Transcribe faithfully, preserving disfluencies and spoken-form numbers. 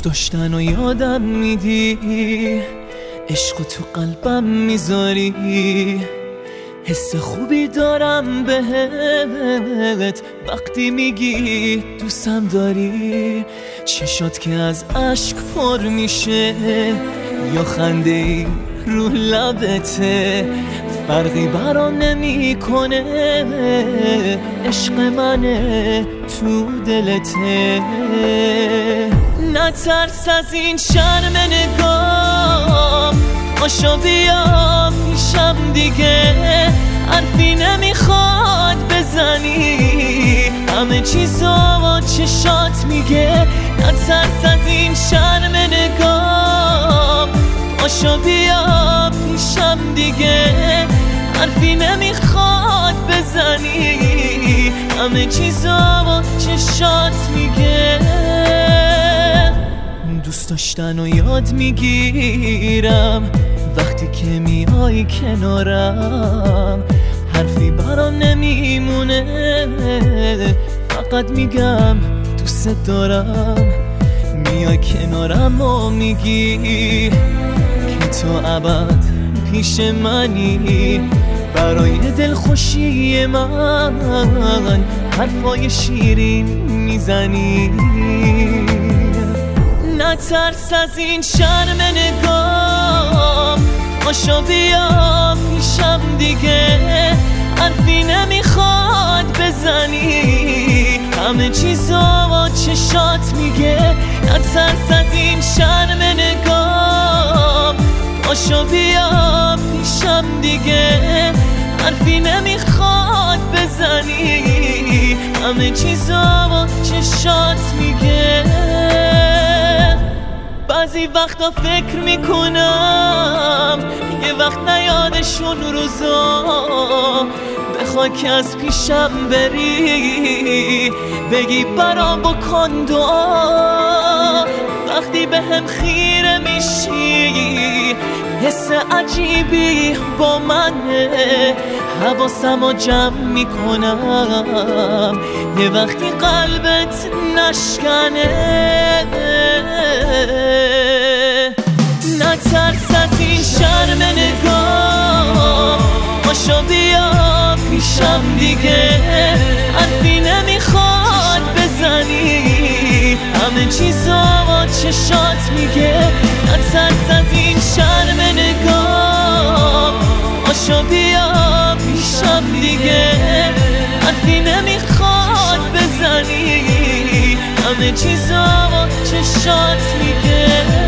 داشتن و یادم میدی، عشق تو قلبم میذاری، حس خوبی دارم بهت وقتی میگی دوستم داری. چشات که از اشک پر میشه یا خنده ای رو لبته، فرقی برام نمیکنه، عشق منه تو دلته. نترس از این شرم نگاه، پاشو بیا پیشم دیگه، حرفی نمیخواد بزنی، همه چیزا چشات میگه. نترس از این شرم نگاه، پاشو بیا پیشم دیگه، حرفی نمیخواد بزنی، همه چیزا چشات میگه. دوست داشتن و یاد میگیرم وقتی که میای کنارم، حرفی برام نمیمونه، فقط میگم دوست دارم. میای کنارم و میگی که تو ابد پیش منی، برای دلخوشی من حرفای شیرین میزنی. نترس از این شرم نگاه، پاشو بیا پیشم دیگه، حرفی نمیخواد بزنی، همه چیزا چشات میگه. نترس از این شرم نگاه، پاشو بیا پیشم دیگه، حرفی نمیخواد بزنی، همه چیزا چشات میگه. بعضی وقتا فکر میکنم یه وقت نیادشون روزا، بخوای که از پیشم بری، بگی برام بکن دعا. وقتی به هم خیره میشی حس عجیبی با منه، حواسم رو جمع میکنم یه وقتی قلبت نشکنه. نترس از این شرم نگاه، پاشو بیا پیشم دیگه، حرفی نمیخواد بزنی، همه چیزا چشات میگه. نترس از این شرم نگاه، پاشو بیا پیشم دیگه، حرفی نمیخواد بزنی، همه چیزا چشات میگه.